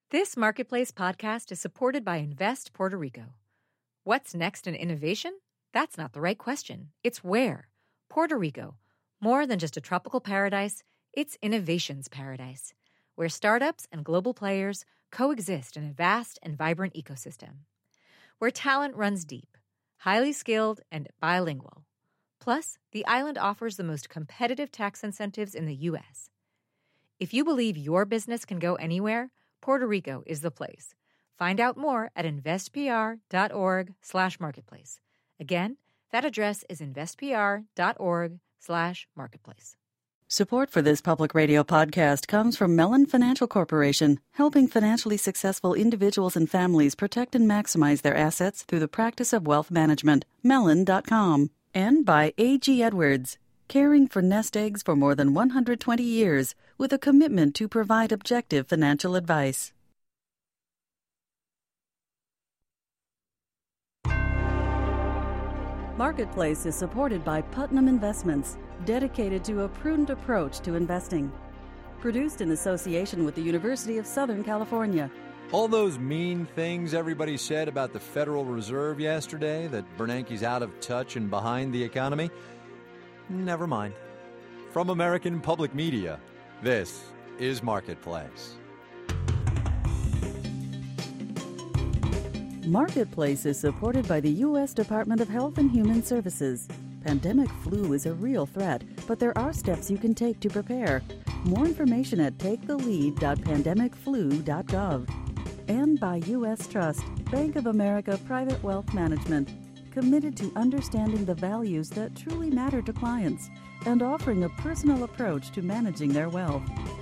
This Marketplace podcast is supported by Invest Puerto Rico. What's next in innovation? That's not the right question. It's where. Puerto Rico. More than just a tropical paradise, it's innovation's paradise, where startups and global players coexist in a vast and vibrant ecosystem. Where talent runs deep, highly skilled, and bilingual. Plus, the island offers the most competitive tax incentives in the U.S. If you believe your business can go anywhere, Puerto Rico is the place. Find out more at investpr.org/marketplace. Again, that address is investpr.org/marketplace. Support for this public radio podcast comes from Mellon Financial Corporation, helping financially successful individuals and families protect and maximize their assets through the practice of wealth management. Mellon.com. And by A.G. Edwards, caring for nest eggs for more than 120 years with a commitment to provide objective financial advice. Marketplace is supported by Putnam Investments, dedicated to a prudent approach to investing. Produced in association with the University of Southern California. All those mean things everybody said about the Federal Reserve yesterday, that Bernanke's out of touch and behind the economy, never mind. From American Public Media, this is Marketplace. Marketplace is supported by the U.S. Department of Health and Human Services. Pandemic flu is a real threat, but there are steps you can take to prepare. More information at takethelead.pandemicflu.gov. And by U.S. Trust, Bank of America Private Wealth Management, committed to understanding the values that truly matter to clients and offering a personal approach to managing their wealth.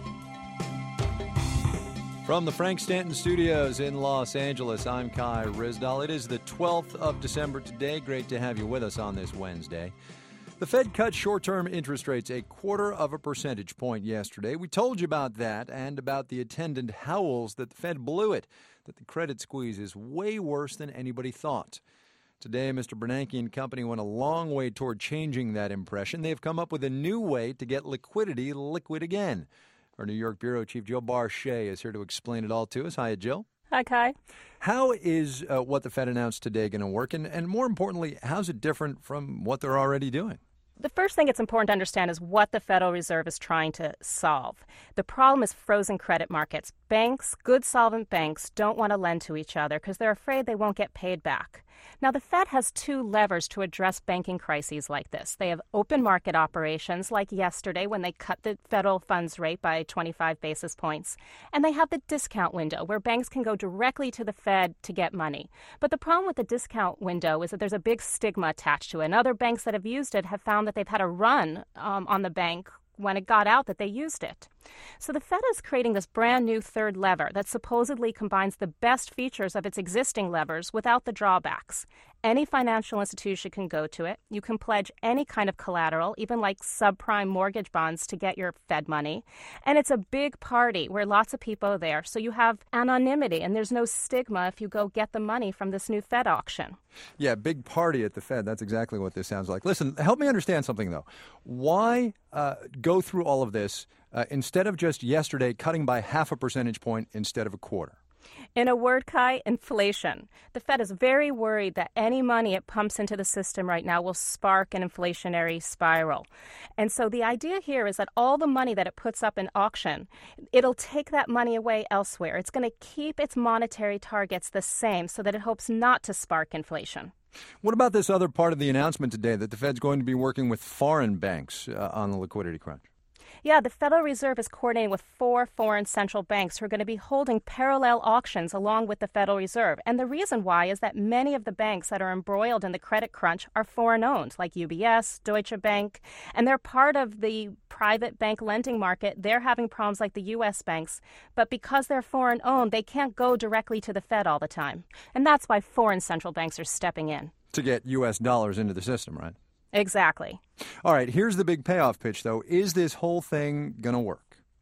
From the Frank Stanton Studios in Los Angeles, I'm Kai Ryssdal. It is the 12th of December today. Great to have you with us on this Wednesday. The Fed cut short-term interest rates 0.25 percentage point yesterday. We told you about that and about the attendant howls that the Fed blew it, that the credit squeeze is way worse than anybody thought. Today, Mr. Bernanke and company went a long way toward changing that impression. They've come up with a new way to get liquidity liquid again. Our New York Bureau Chief Jill Barshay is here to explain it all to us. Hiya, Jill. Hi, Kai. How is what the Fed announced today going to work? And more importantly, how's it different from what they're already doing? The first thing it's important to understand is what the Federal Reserve is trying to solve. The problem is frozen credit markets. Banks, good solvent banks, don't want to lend to each other because they're afraid they won't get paid back. Now, the Fed has two levers to address banking crises like this. They have open market operations, like yesterday when they cut the federal funds rate by 25 basis points. And they have the discount window, where banks can go directly to the Fed to get money. But the problem with the discount window is that there's a big stigma attached to it. And other banks that have used it have found that they've had a run on the bank when it got out that they used it. So the Fed is creating this brand new third lever that supposedly combines the best features of its existing levers without the drawbacks. Any financial institution can go to it. You can pledge any kind of collateral, even like subprime mortgage bonds, to get your Fed money. And it's a big party where lots of people are there. So you have anonymity and there's no stigma if you go get the money from this new Fed auction. Yeah, big party at the Fed. That's exactly what this sounds like. Listen, help me understand something, though. Why go through all of this instead of just yesterday cutting by 0.5 percentage point instead of 0.25? In a word, Kai, inflation. The Fed is very worried that any money it pumps into the system right now will spark an inflationary spiral. And so the idea here is that all the money that it puts up in auction, it'll take that money away elsewhere. It's going to keep its monetary targets the same so that it hopes not to spark inflation. What about this other part of the announcement today that the Fed's going to be working with foreign banks on the liquidity crunch? Yeah, the Federal Reserve is coordinating with 4 foreign central banks who are going to be holding parallel auctions along with the Federal Reserve. And the reason why is that many of the banks that are embroiled in the credit crunch are foreign-owned, like UBS, Deutsche Bank, and they're part of the private bank lending market. They're having problems like the U.S. banks. But because they're foreign-owned, they can't go directly to the Fed all the time. And that's why foreign central banks are stepping in. To get U.S. dollars into the system, right? Exactly. All right, here's the big payoff pitch, though. Is this whole thing going to work?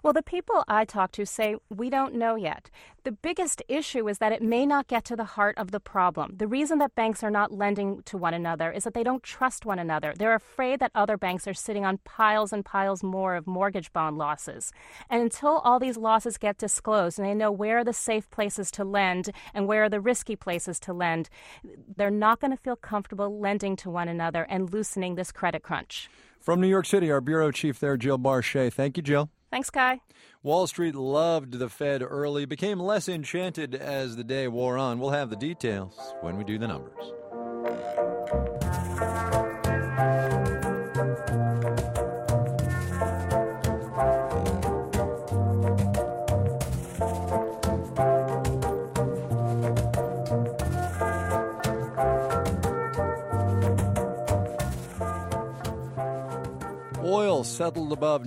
Well, the people I talk to say we don't know yet. The biggest issue is that it may not get to the heart of the problem. The reason that banks are not lending to one another is that they don't trust one another. They're afraid that other banks are sitting on piles and piles more of mortgage bond losses. And until all these losses get disclosed and they know where are the safe places to lend and where are the risky places to lend, they're not going to feel comfortable lending to one another and loosening this credit crunch. From New York City, our bureau chief there, Jill Barchet. Thank you, Jill. Thanks, Kai. Wall Street loved the Fed early, became less enchanted as the day wore on. We'll have the details when we do the numbers. Oil settled above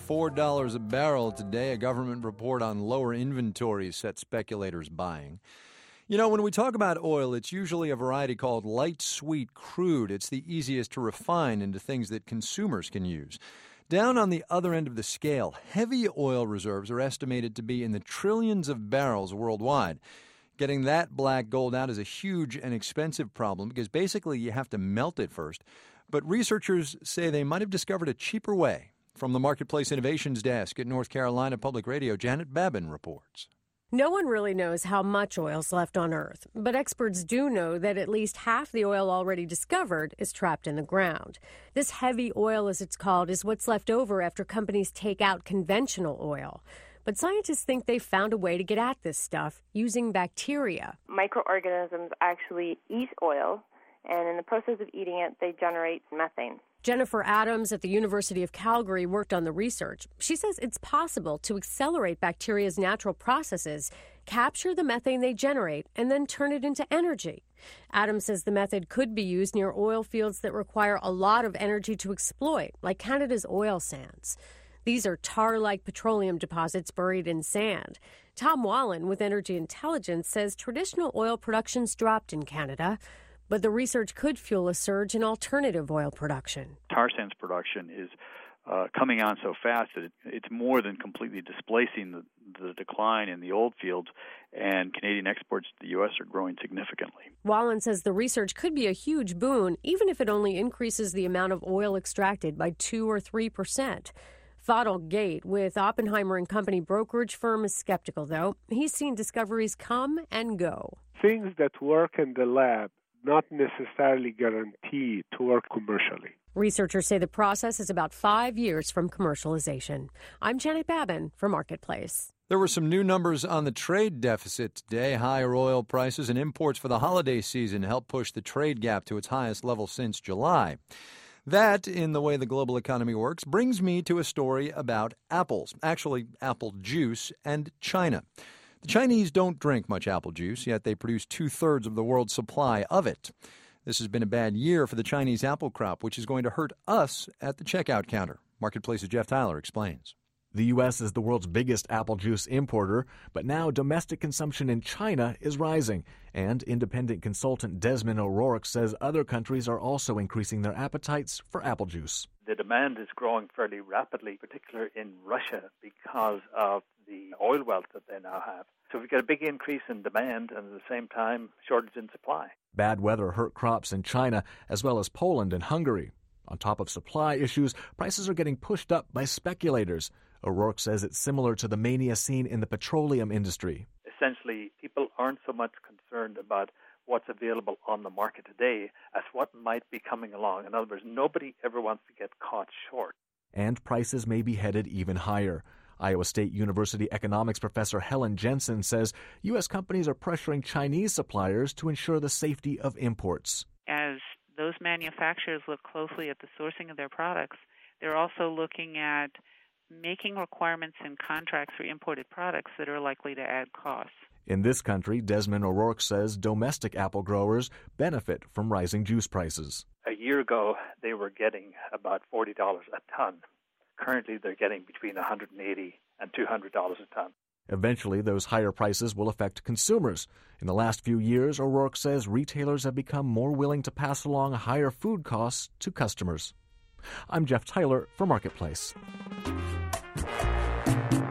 $94 a barrel today. A government report on lower inventories set speculators buying. You know, when we talk about oil, it's usually a variety called light sweet crude. It's the easiest to refine into things that consumers can use. Down on the other end of the scale, heavy oil reserves are estimated to be in the trillions of barrels worldwide. Getting that black gold out is a huge and expensive problem because basically you have to melt it first. But researchers say they might have discovered a cheaper way. From the Marketplace Innovations Desk at North Carolina Public Radio, Janet Babin reports. No one really knows how much oil's left on Earth, but experts do know that at least half the oil already discovered is trapped in the ground. This heavy oil, as it's called, is what's left over after companies take out conventional oil. But scientists think they've found a way to get at this stuff using bacteria. Microorganisms actually eat oil, and in the process of eating it, they generate methane. Jennifer Adams at the University of Calgary worked on the research. She says it's possible to accelerate bacteria's natural processes, capture the methane they generate, and then turn it into energy. Adams says the method could be used near oil fields that require a lot of energy to exploit, like Canada's oil sands. These are tar-like petroleum deposits buried in sand. Tom Wallen with Energy Intelligence says traditional oil production's dropped in Canada, but the research could fuel a surge in alternative oil production. Tar sands production is coming on so fast that it's more than completely displacing the decline in the old fields, and Canadian exports to the U.S. are growing significantly. Wallen says the research could be a huge boon, even if it only increases the amount of oil extracted by 2 or 3%. Fadil Gate with Oppenheimer and Company brokerage firm is skeptical, though. He's seen discoveries come and go. Things that work in the lab not necessarily guaranteed to work commercially. Researchers say the process is about 5 years from commercialization. I'm Janet Babin for Marketplace. There were some new numbers on the trade deficit today. Higher oil prices and imports for the holiday season helped push the trade gap to its highest level since July. That, in the way the global economy works, brings me to a story about apples, actually apple juice, and China. The Chinese don't drink much apple juice, yet they produce 2/3 of the world's supply of it. This has been a bad year for the Chinese apple crop, which is going to hurt us at the checkout counter. Marketplace's Jeff Tyler explains. The U.S. is the world's biggest apple juice importer, but now domestic consumption in China is rising. And independent consultant Desmond O'Rourke says other countries are also increasing their appetites for apple juice. The demand is growing fairly rapidly, particularly in Russia, because of the oil wealth that they now have. So we've got a big increase in demand and at the same time shortage in supply. Bad weather hurt crops in China as well as Poland and Hungary. On top of supply issues, prices are getting pushed up by speculators. O'Rourke says it's similar to the mania seen in the petroleum industry. Essentially, people aren't so much concerned about what's available on the market today as what might be coming along. In other words, nobody ever wants to get caught short. And prices may be headed even higher. Iowa State University economics professor Helen Jensen says U.S. companies are pressuring Chinese suppliers to ensure the safety of imports. As those manufacturers look closely at the sourcing of their products, they're also looking at making requirements in contracts for imported products that are likely to add costs. In this country, Desmond O'Rourke says domestic apple growers benefit from rising juice prices. A year ago, they were getting about $40 a ton. Currently, they're getting between $180 and $200 a ton. Eventually, those higher prices will affect consumers. In the last few years, O'Rourke says retailers have become more willing to pass along higher food costs to customers. I'm Jeff Tyler for Marketplace.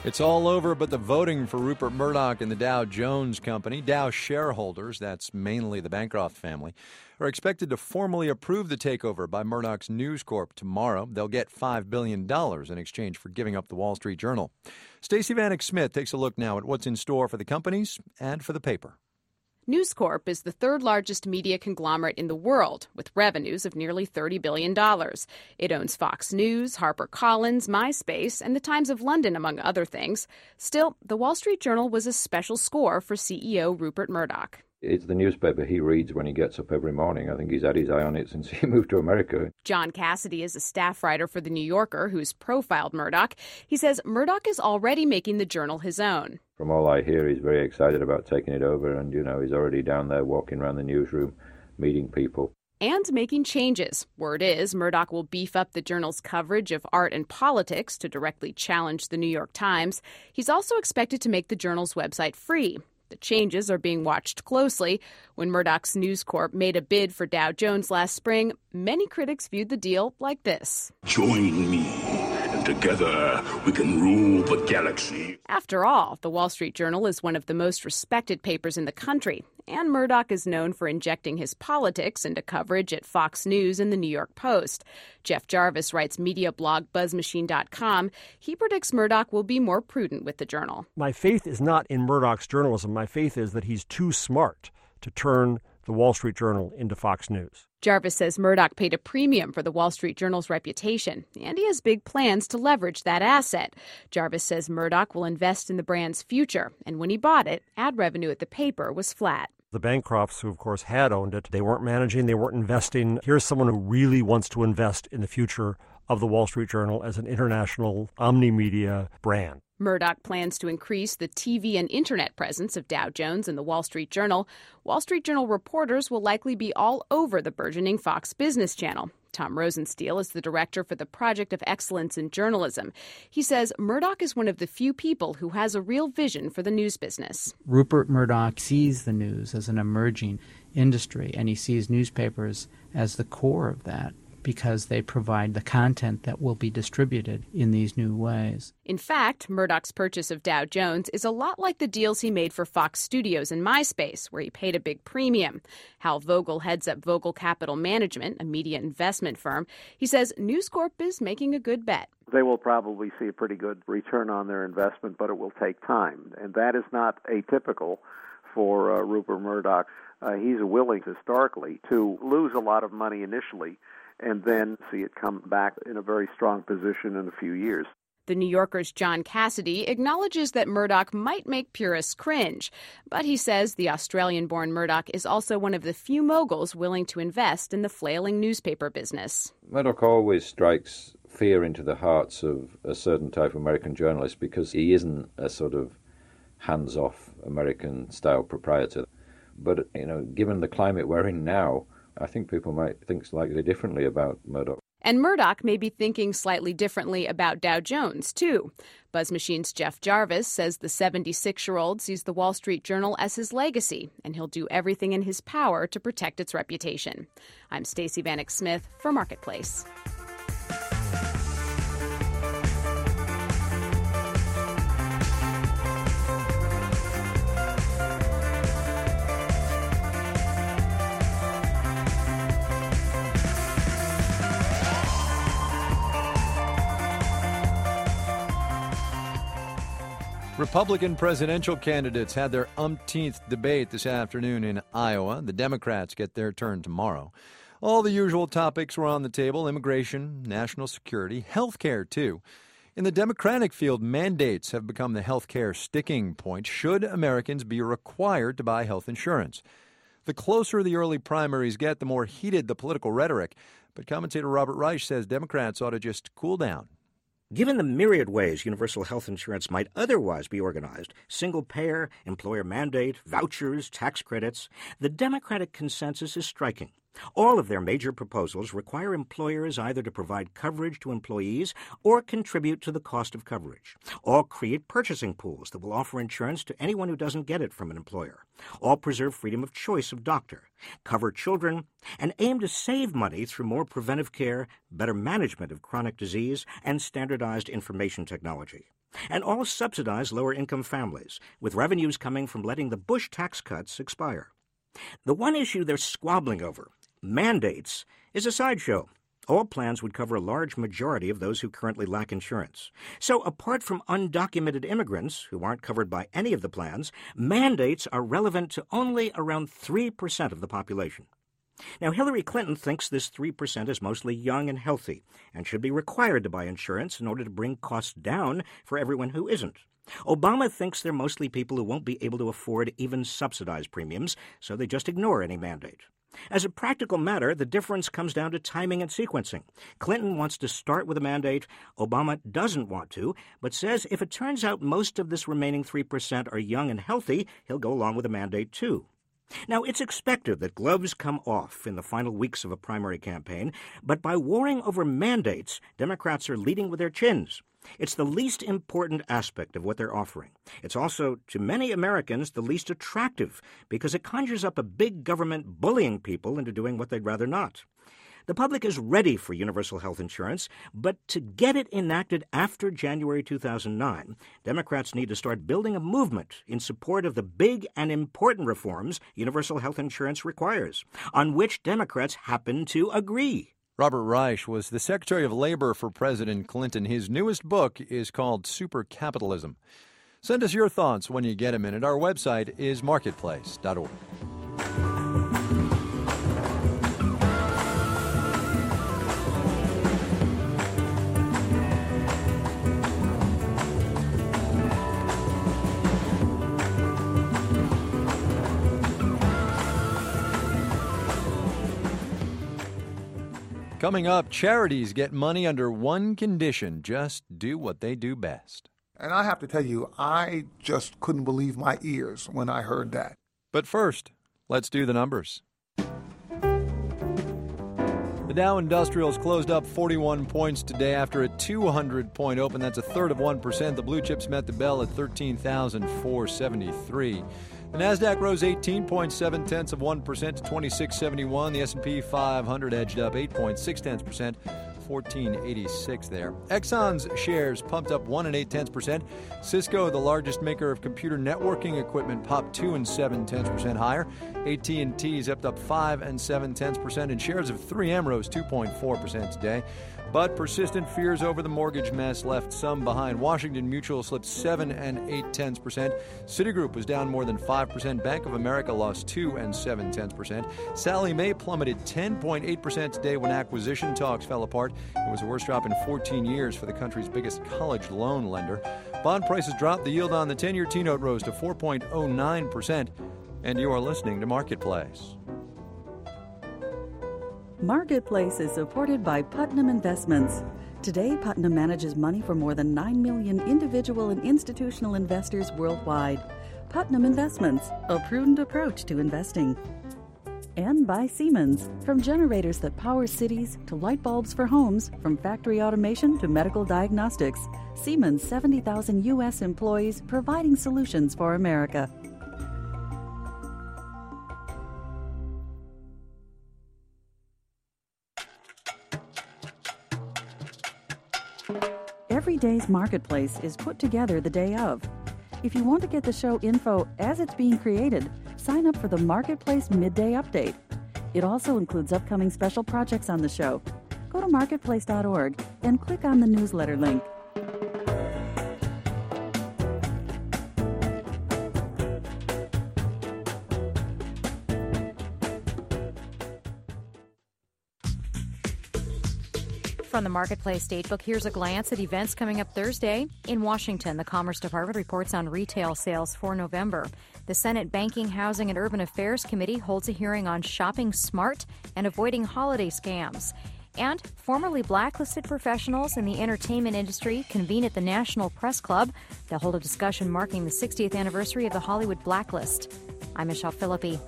It's all over but the voting for Rupert Murdoch and the Dow Jones Company. Dow shareholders, that's mainly the Bancroft family, are expected to formally approve the takeover by Murdoch's News Corp tomorrow. They'll get $5 billion in exchange for giving up the Wall Street Journal. Stacey Vanek Smith takes a look now at what's in store for the companies and for the paper. News Corp is the third largest media conglomerate in the world, with revenues of nearly $30 billion. It owns Fox News, HarperCollins, MySpace, and the Times of London, among other things. Still, the Wall Street Journal was a special score for CEO Rupert Murdoch. It's the newspaper he reads when he gets up every morning. I think he's had his eye on it since he moved to America. John Cassidy is a staff writer for The New Yorker who's profiled Murdoch. He says Murdoch is already making the Journal his own. From all I hear, he's very excited about taking it over, and, he's already down there walking around the newsroom, meeting people. And making changes. Word is Murdoch will beef up the Journal's coverage of art and politics to directly challenge the New York Times. He's also expected to make the Journal's website free. The changes are being watched closely. When Murdoch's News Corp made a bid for Dow Jones last spring, many critics viewed the deal like this. Join me, and together we can rule the galaxy. After all, the Wall Street Journal is one of the most respected papers in the country, and Murdoch is known for injecting his politics into coverage at Fox News and the New York Post. Jeff Jarvis writes media blog BuzzMachine.com. He predicts Murdoch will be more prudent with the Journal. My faith is not in Murdoch's journalism. My faith is that he's too smart to turn the Wall Street Journal into Fox News. Jarvis says Murdoch paid a premium for the Wall Street Journal's reputation, and he has big plans to leverage that asset. Jarvis says Murdoch will invest in the brand's future, and when he bought it, ad revenue at the paper was flat. The Bancrofts, who of course had owned it, they weren't managing, they weren't investing. Here's someone who really wants to invest in the future of the Wall Street Journal as an international omni-media brand. Murdoch plans to increase the TV and internet presence of Dow Jones and the Wall Street Journal. Wall Street Journal reporters will likely be all over the burgeoning Fox Business Channel. Tom Rosenstiel is the director for the Project of Excellence in Journalism. He says Murdoch is one of the few people who has a real vision for the news business. Rupert Murdoch sees the news as an emerging industry, and he sees newspapers as the core of that, because they provide the content that will be distributed in these new ways. In fact, Murdoch's purchase of Dow Jones is a lot like the deals he made for Fox Studios and MySpace, where he paid a big premium. Hal Vogel heads up Vogel Capital Management, a media investment firm. He says News Corp is making a good bet. They will probably see a pretty good return on their investment, but it will take time. And that is not atypical for Rupert Murdoch. He's willing, historically, to lose a lot of money initially and then see it come back in a very strong position in a few years. The New Yorker's John Cassidy acknowledges that Murdoch might make purists cringe, but he says the Australian-born Murdoch is also one of the few moguls willing to invest in the flailing newspaper business. Murdoch always strikes fear into the hearts of a certain type of American journalist because he isn't a sort of hands-off American-style proprietor. But, given the climate we're in now, I think people might think slightly differently about Murdoch. And Murdoch may be thinking slightly differently about Dow Jones, too. BuzzMachine's Jeff Jarvis says the 76-year-old sees the Wall Street Journal as his legacy, and he'll do everything in his power to protect its reputation. I'm Stacey Vanek Smith for Marketplace. Republican presidential candidates had their umpteenth debate this afternoon in Iowa. The Democrats get their turn tomorrow. All the usual topics were on the table: immigration, national security, health care, too. In the Democratic field, mandates have become the health care sticking point. Should Americans be required to buy health insurance? The closer the early primaries get, the more heated the political rhetoric. But commentator Robert Reich says Democrats ought to just cool down. Given the myriad ways universal health insurance might otherwise be organized, single-payer, employer mandate, vouchers, tax credits, the Democratic consensus is striking. All of their major proposals require employers either to provide coverage to employees or contribute to the cost of coverage. All create purchasing pools that will offer insurance to anyone who doesn't get it from an employer. All preserve freedom of choice of doctor, cover children, and aim to save money through more preventive care, better management of chronic disease, and standardized information technology. and all subsidize lower-income families, with revenues coming from letting the Bush tax cuts expire. The one issue they're squabbling over, mandates, is a sideshow. All plans would cover a large majority of those who currently lack insurance. So apart from undocumented immigrants who aren't covered by any of the plans, mandates are relevant to only around 3% of the population. Now, Hillary Clinton thinks this 3% is mostly young and healthy and should be required to buy insurance in order to bring costs down for everyone who isn't. Obama thinks they're mostly people who won't be able to afford even subsidized premiums, so they just ignore any mandate. As a practical matter, the difference comes down to timing and sequencing. Clinton wants to start with a mandate. Obama doesn't want to, but says if it turns out most of this remaining 3% are young and healthy, he'll go along with a mandate too. Now, it's expected that gloves come off in the final weeks of a primary campaign, but by warring over mandates, Democrats are leading with their chins. It's the least important aspect of what they're offering. It's also, to many Americans, the least attractive because it conjures up a big government bullying people into doing what they'd rather not. The public is ready for universal health insurance, but to get it enacted after January 2009, Democrats need to start building a movement in support of the big and important reforms universal health insurance requires, on which Democrats happen to agree. Robert Reich was the Secretary of Labor for President Clinton. His newest book is called Super Capitalism. Send us your thoughts when you get a minute. Our website is marketplace.org. Coming up, charities get money under one condition: just do what they do best. And I have to tell you, I just couldn't believe my ears when I heard that. But first, let's do the numbers. The Dow Industrials closed up 41 points today after a 200-point open. That's a third of 1%. The blue chips met the bell at 13,473. The Nasdaq rose 18.7 of 1% to 2671. The S&P 500 edged up 8.6%, 1486 there. Exxon's shares pumped up 1 8/10%. Cisco, the largest maker of computer networking equipment, popped 2 7/10% higher. AT&T's upped up 5 7/10%, and shares of 3M rose 2.4% today. But persistent fears over the mortgage mess left some behind. Washington Mutual slipped 7 8/10%. Citigroup was down more than 5%. Bank of America lost 2 7/10%. Sallie Mae plummeted 10.8% today when acquisition talks fell apart. It was the worst drop in 14 years for the country's biggest college loan lender. Bond prices dropped. The yield on the 10-year T-note rose to 4.09%. And you are listening to Marketplace. Marketplace is supported by Putnam Investments. Today, Putnam manages money for more than 9 million individual and institutional investors worldwide. Putnam Investments, a prudent approach to investing. And by Siemens. From generators that power cities to light bulbs for homes, from factory automation to medical diagnostics, Siemens' 70,000 U.S. employees providing solutions for America. Every day's Marketplace is put together the day of. If you want to get the show info as it's being created, sign up for the Marketplace Midday Update. It also includes upcoming special projects on the show. Go to marketplace.org and click on the newsletter link. From the Marketplace Datebook, here's a glance at events coming up Thursday. In Washington, the Commerce Department reports on retail sales for November. The Senate Banking, Housing, and Urban Affairs Committee holds a hearing on shopping smart and avoiding holiday scams. And formerly blacklisted professionals in the entertainment industry convene at the National Press Club. They'll hold a discussion marking the 60th anniversary of the Hollywood blacklist. I'm Michelle Philippi.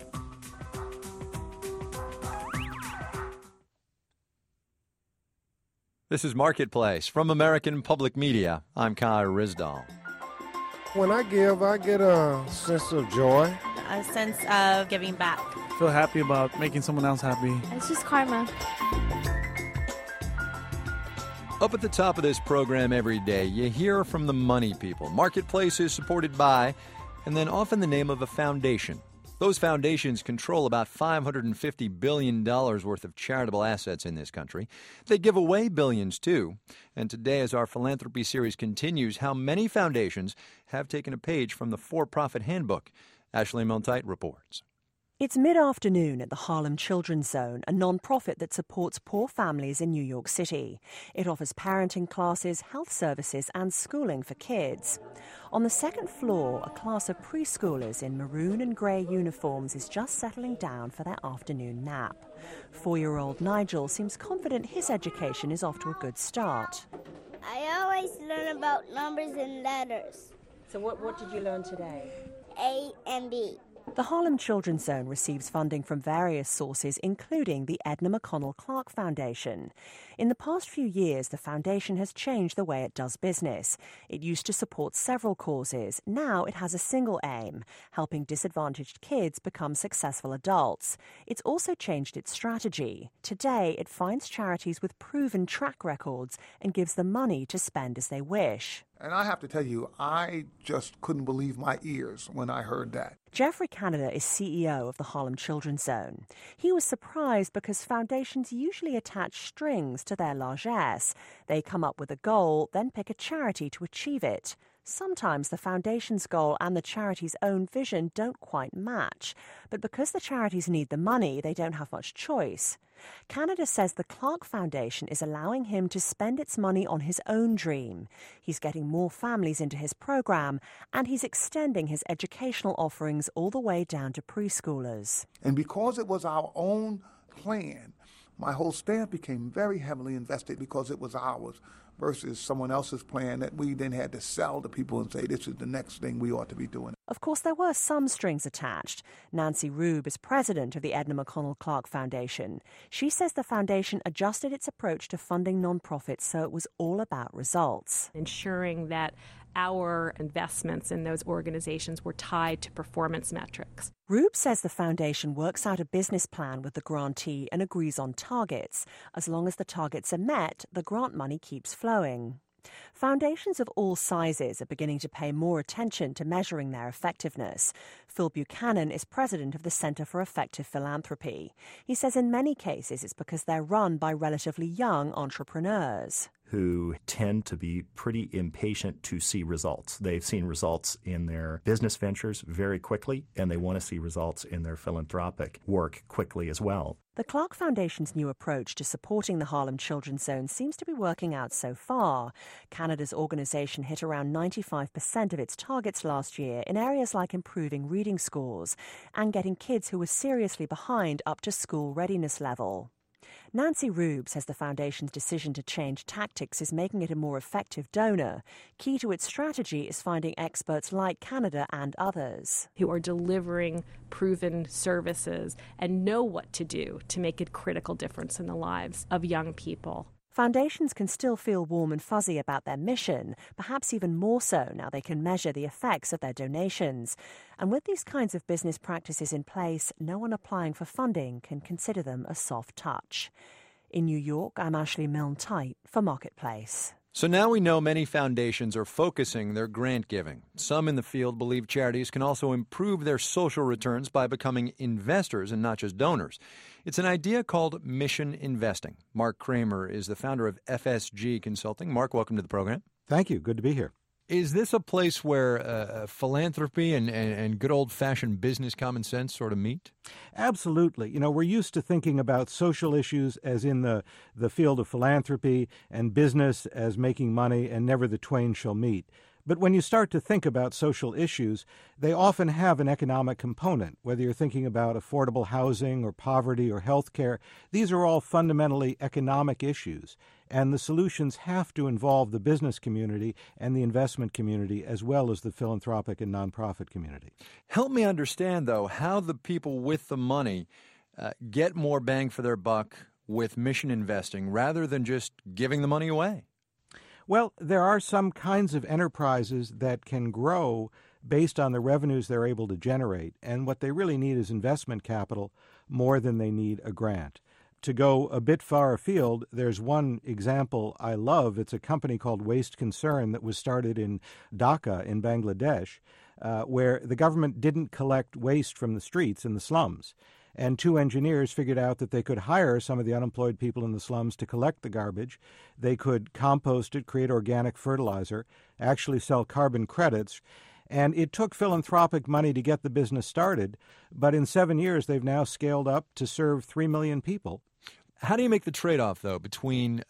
This is Marketplace from American Public Media. I'm Kai Ryssdal. When I give, I get a sense of joy. A sense of giving back. I feel happy about making someone else happy. It's just karma. Up at the top of this program every day, you hear from the money people. Marketplace is supported by, and then often the name of a foundation. Those foundations control about $550 billion worth of charitable assets in this country. They give away billions, too. And today, as our philanthropy series continues, how many foundations have taken a page from the For-Profit Handbook? Ashley Milne-Tyte reports. It's mid-afternoon at the Harlem Children's Zone, a non-profit that supports poor families in New York City. It offers parenting classes, health services and schooling for kids. On the second floor, a class of preschoolers in maroon and grey uniforms is just settling down for their afternoon nap. 4-year-old Nigel seems confident his education is off to a good start. I always learn about numbers and letters. So what did you learn today? A and B. The Harlem Children's Zone receives funding from various sources, including the Edna McConnell Clark Foundation. In the past few years, the foundation has changed the way it does business. It used to support several causes. Now it has a single aim, helping disadvantaged kids become successful adults. It's also changed its strategy. Today, it finds charities with proven track records and gives them money to spend as they wish. And I have to tell you, I just couldn't believe my ears when I heard that. Jeffrey Canada is CEO of the Harlem Children's Zone. He was surprised because foundations usually attach strings to their largesse. They come up with a goal, then pick a charity to achieve it. Sometimes the foundation's goal and the charity's own vision don't quite match. But because the charities need the money, they don't have much choice. Canada says the Clark Foundation is allowing him to spend its money on his own dream. He's getting more families into his program, and he's extending his educational offerings all the way down to preschoolers. And because it was our own plan, my whole staff became very heavily invested because it was ours versus someone else's plan that we then had to sell to people and say, this is the next thing we ought to be doing. Of course, there were some strings attached. Nancy Rube is president of the Edna McConnell Clark Foundation. She says the foundation adjusted its approach to funding nonprofits so it was all about results. Ensuring that our investments in those organizations were tied to performance metrics. Rube says the foundation works out a business plan with the grantee and agrees on targets. As long as the targets are met, the grant money keeps flowing. Foundations of all sizes are beginning to pay more attention to measuring their effectiveness. Phil Buchanan is president of the Center for Effective Philanthropy. He says in many cases it's because they're run by relatively young entrepreneurs who tend to be pretty impatient to see results. They've seen results in their business ventures very quickly, and they want to see results in their philanthropic work quickly as well. The Clark Foundation's new approach to supporting the Harlem Children's Zone seems to be working out so far. Canada's organization hit around 95% of its targets last year in areas like improving reading scores and getting kids who were seriously behind up to school readiness level. Nancy Rube says the foundation's decision to change tactics is making it a more effective donor. Key to its strategy is finding experts like Canada and others who are delivering proven services and know what to do to make a critical difference in the lives of young people. Foundations can still feel warm and fuzzy about their mission, perhaps even more so now they can measure the effects of their donations. And with these kinds of business practices in place, no one applying for funding can consider them a soft touch. In New York, I'm Ashley Milne-Tyte for Marketplace. So now we know many foundations are focusing their grant giving. Some in the field believe charities can also improve their social returns by becoming investors and not just donors. It's an idea called mission investing. Mark Kramer is the founder of FSG Consulting. Mark, welcome to the program. Thank you. Good to be here. Is this a place where philanthropy and good old-fashioned business common sense sort of meet? Absolutely. You know, we're used to thinking about social issues as in the field of philanthropy and business as making money, and never the twain shall meet. But when you start to think about social issues, they often have an economic component, whether you're thinking about affordable housing or poverty or health care. These are all fundamentally economic issues, and the solutions have to involve the business community and the investment community as well as the philanthropic and nonprofit community. Help me understand, though, how the people with the money get more bang for their buck with mission investing rather than just giving the money away. Well, there are some kinds of enterprises that can grow based on the revenues they're able to generate, and what they really need is investment capital more than they need a grant. To go a bit far afield, there's one example I love. It's a company called Waste Concern that was started in Dhaka in Bangladesh, where the government didn't collect waste from the streets in the slums. And two engineers figured out that they could hire some of the unemployed people in the slums to collect the garbage. They could compost it, create organic fertilizer, actually sell carbon credits. And it took philanthropic money to get the business started, but in 7 years they've now scaled up to serve 3 million people. How do you make the trade-off, though, between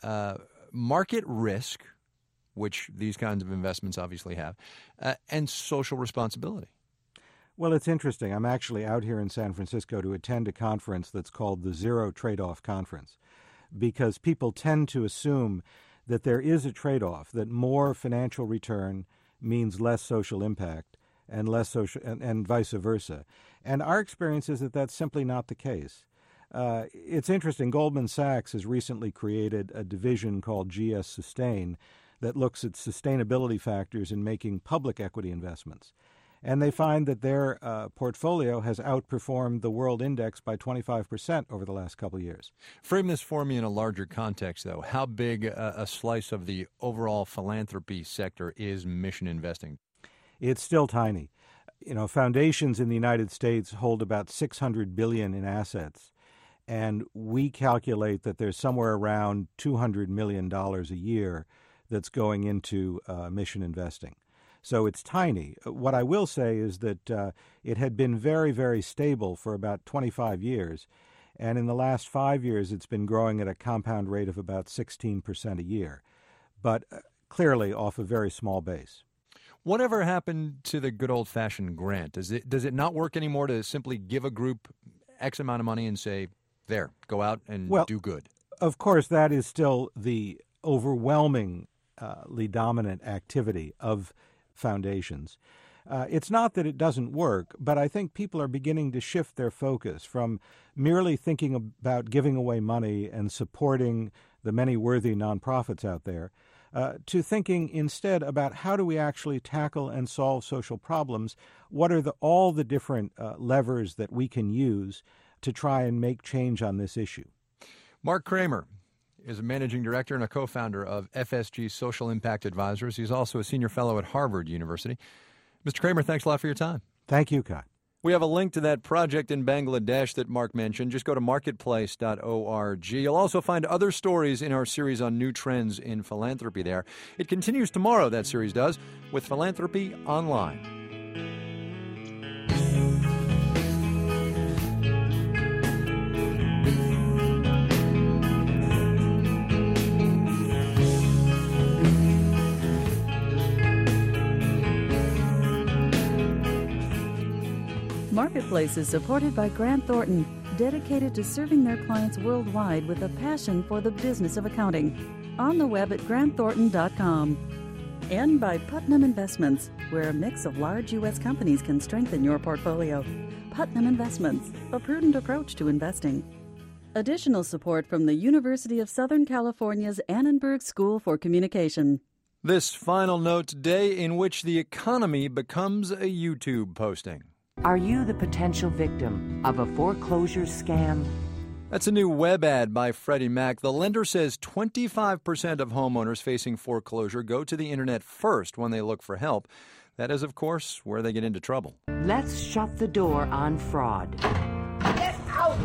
market risk, which these kinds of investments obviously have, and social responsibility? Well, it's interesting. I'm actually out here in San Francisco to attend a conference that's called the Zero Trade-Off Conference, because people tend to assume that there is a trade-off, that more financial return means less social impact and less social and vice versa. And our experience is that that's simply not the case. It's interesting. Goldman Sachs has recently created a division called GS Sustain that looks at sustainability factors in making public equity investments. And they find that their portfolio has outperformed the world index by 25% over the last couple of years. Frame this for me in a larger context, though. How big a slice of the overall philanthropy sector is mission investing? It's still tiny. You know, foundations in the United States hold about $600 billion in assets, and we calculate that there's somewhere around $200 million a year that's going into mission investing. So it's tiny. What I will say is that it had been very, very stable for about 25 years. And in the last 5 years, it's been growing at a compound rate of about 16% a year, but clearly off a very small base. Whatever happened to the good old-fashioned grant? Does it not work anymore to simply give a group X amount of money and say, there, go out and do good? Of course, that is still the overwhelmingly dominant activity of foundations. It's not that it doesn't work, but I think people are beginning to shift their focus from merely thinking about giving away money and supporting the many worthy nonprofits out there to thinking instead about how do we actually tackle and solve social problems? What are all the different levers that we can use to try and make change on this issue? Mark Kramer is a managing director and a co-founder of FSG Social Impact Advisors. He's also a senior fellow at Harvard University. Mr. Kramer, thanks a lot for your time. Thank you, Kai. We have a link to that project in Bangladesh that Mark mentioned. Just go to marketplace.org. You'll also find other stories in our series on new trends in philanthropy there. It continues tomorrow, that series does, with Philanthropy Online. Marketplace is supported by Grant Thornton, dedicated to serving their clients worldwide with a passion for the business of accounting. On the web at grantthornton.com. And by Putnam Investments, where a mix of large U.S. companies can strengthen your portfolio. Putnam Investments, a prudent approach to investing. Additional support from the University of Southern California's Annenberg School for Communication. This final note today, in which the economy becomes a YouTube posting. Are you the potential victim of a foreclosure scam? That's a new web ad by Freddie Mac. The lender says 25% of homeowners facing foreclosure go to the internet first when they look for help. That is, of course, where they get into trouble. Let's shut the door on fraud. Get out!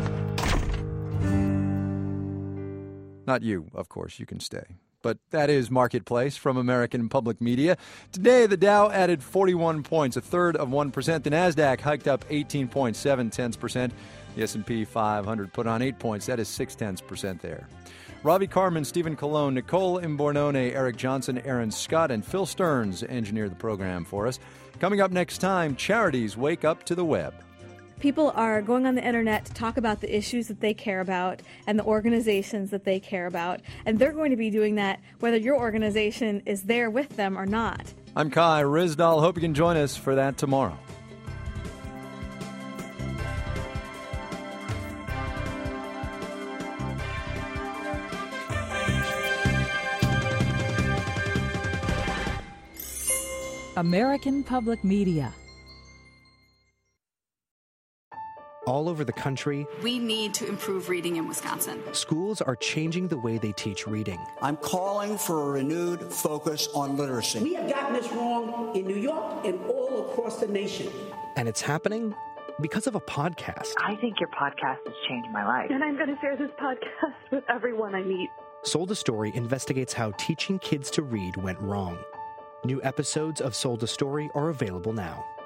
Not you, of course. You can stay. But that is Marketplace from American Public Media. Today, the Dow added 41 points, a third of 1%. The NASDAQ hiked up 18.7%. The S&P 500 put on 8 points. That is 0.6% there. Ravi Carmen, Stephen Colon, Nicole Imbornone, Eric Johnson, Aaron Scott, and Phil Stearns engineered the program for us. Coming up next time, charities wake up to the web. People are going on the internet to talk about the issues that they care about and the organizations that they care about. And they're going to be doing that whether your organization is there with them or not. I'm Kai Ryssdal. Hope you can join us for that tomorrow. American Public Media. all over the country. We need to improve reading in Wisconsin. Schools are changing the way they teach reading. I'm calling for a renewed focus on literacy. We have gotten this wrong in New York and all across the nation. And it's happening because of a podcast. I think your podcast has changed my life. And I'm going to share this podcast with everyone I meet. Sold a Story investigates how teaching kids to read went wrong. New episodes of Sold a Story are available now.